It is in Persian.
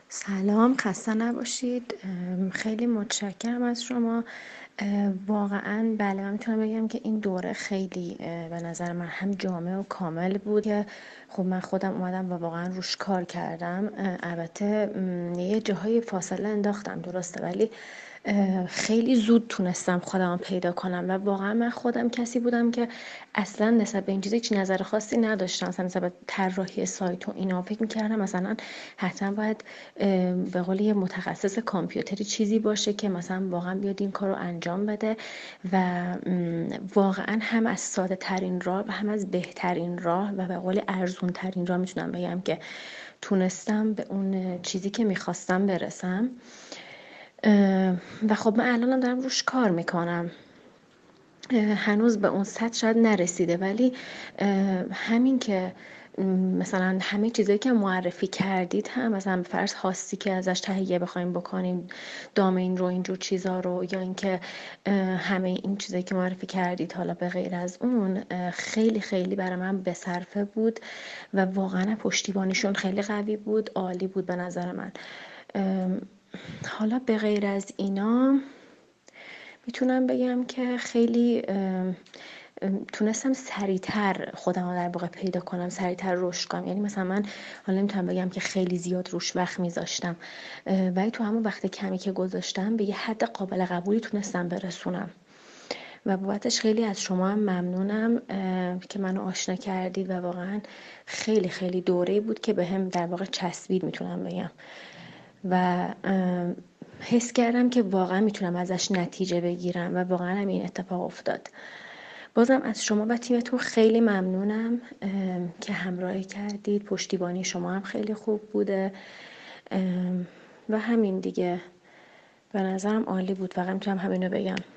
سلام، خسته نباشید. خیلی متشکرم از شما. واقعا بله، من میتونم بگم که این دوره خیلی به نظر من هم جامع و کامل بود که خب من خودم اومدم و واقعا روش کار کردم. البته یه جاهای فاصله انداختم، درسته، ولی خیلی زود تونستم خودم پیدا کنم و واقعا من خودم کسی بودم که اصلا نسبت به این چیزا هیچ نظر خاصی نداشتم. مثلا نسبت به طراحی سایت و اینا فکر می‌کردم مثلا حتما باید به قول یه متخصص کامپیوتری چیزی باشه که مثلا واقعا بیاد این کار رو انجام بده و واقعا هم از ساده ترین راه و هم از بهترین راه و به قول ارزون ترین راه میتونم بگم که تونستم به اون چیزی که میخواستم برسم. و خب من الانم دارم روش کار میکنم. هنوز به اون سطح شاید نرسیده، ولی همین که مثلا همه چیزایی که معرفی کردید هم مثلا فرض هاستی که ازش تهیه بخوایم بکنیم، دامین رو، اینجور چیزا رو، یا اینکه همه این چیزایی که معرفی کردید حالا به غیر از اون خیلی خیلی برای من به صرفه بود و واقعا پشتیبانیشون خیلی قوی بود، عالی بود به نظر من. حالا به غیر از اینا میتونم بگم که خیلی تونستم سریعتر خودم رو در واقع پیدا کنم، سریعتر رشد کنم. یعنی مثلا من حالا نمیتونم بگم که خیلی زیاد روش وقت میذاشتم، ولی تو همون وقت کمی که گذاشتم به یه حد قابل قبولی تونستم برسونم و بابتش خیلی از شما هم ممنونم که منو آشنا کردید و واقعا خیلی خیلی دوره‌ای بود که بهم در واقع چسبید میتونم بگم و حس کردم که واقعا میتونم ازش نتیجه بگیرم و واقعا هم این اتفاق افتاد. بازم از شما و تیمتون خیلی ممنونم که همراهی کردید. پشتیبانی شما هم خیلی خوب بوده و همین دیگه، به نظرم عالی بود. فقط میتونم همینو بگم.